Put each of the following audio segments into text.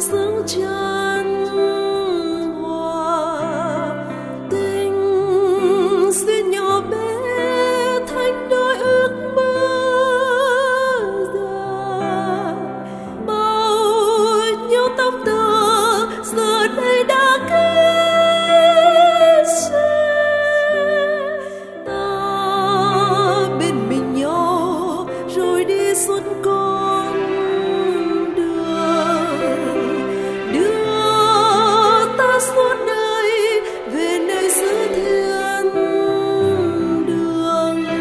sương chan hòa tình xuyên nhỏ bé thành đôi ước mơ dài bao nhiêu tóc tơ giờ đây đã kết xe ta bên mình nhau rồi đi suốt con đường đưa ta suốt đời về nơi xứ thiên đường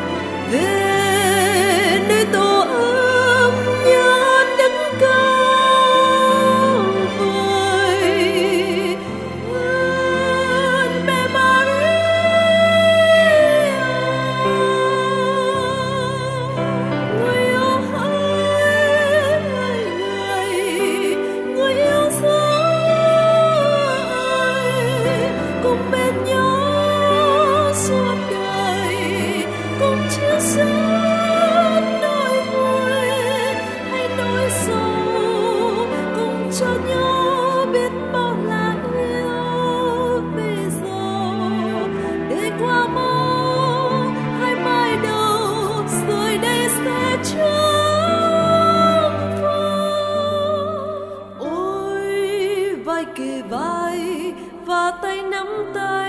về nơi tổ ấm nhớ đất cao vời ơn mẹ Maria người yêu hỡi người yêu dấu cùng bên nhau suốt đời cùng chia sẻ nỗi vui hay nỗi sầu cùng cho nhau biết bao là yêu vì giàu để qua mau hai mai đầu rồi đây sẽ trống vắng ôi vai kề vai và tay nắm tay